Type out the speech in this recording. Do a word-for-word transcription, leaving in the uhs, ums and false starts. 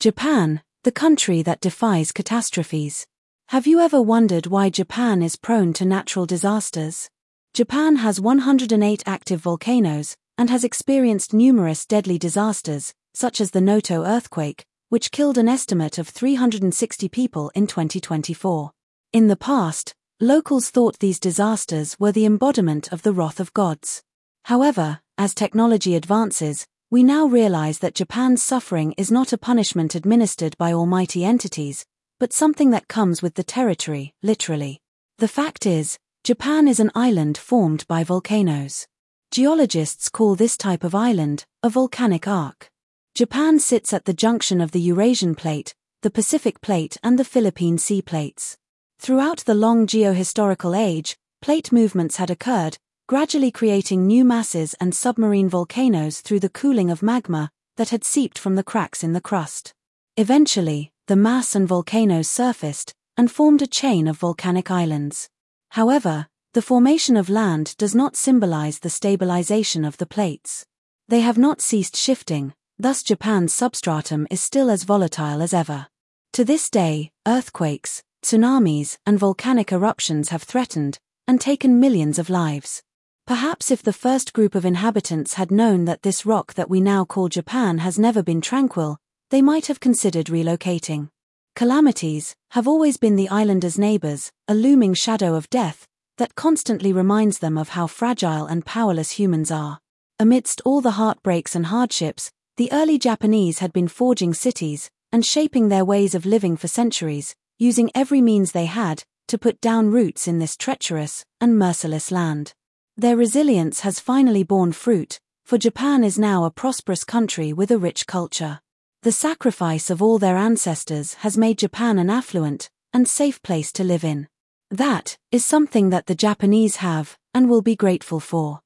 Japan, the country that defies catastrophes. Have you ever wondered why Japan is prone to natural disasters? Japan has one hundred eight active volcanoes and has experienced numerous deadly disasters, such as the Noto earthquake, which killed an estimate of three hundred sixty people in twenty twenty-four. In the past, locals thought these disasters were the embodiment of the wrath of gods. However, as technology advances, we now realize that Japan's suffering is not a punishment administered by almighty entities, but something that comes with the territory, literally. The fact is, Japan is an island formed by volcanoes. Geologists call this type of island a volcanic arc. Japan sits at the junction of the Eurasian Plate, the Pacific Plate and the Philippine Sea Plates. Throughout the long geohistorical age, plate movements had occurred, gradually creating new masses and submarine volcanoes through the cooling of magma that had seeped from the cracks in the crust. Eventually, the mass and volcanoes surfaced and formed a chain of volcanic islands. However, the formation of land does not symbolize the stabilization of the plates. They have not ceased shifting, thus Japan's substratum is still as volatile as ever. To this day, earthquakes, tsunamis, and volcanic eruptions have threatened and taken millions of lives. Perhaps if the first group of inhabitants had known that this rock that we now call Japan has never been tranquil, they might have considered relocating. Calamities have always been the islanders' neighbors, a looming shadow of death that constantly reminds them of how fragile and powerless humans are. Amidst all the heartbreaks and hardships, the early Japanese had been forging cities and shaping their ways of living for centuries, using every means they had to put down roots in this treacherous and merciless land. Their resilience has finally borne fruit, for Japan is now a prosperous country with a rich culture. The sacrifice of all their ancestors has made Japan an affluent and safe place to live in. That is something that the Japanese have and will be grateful for.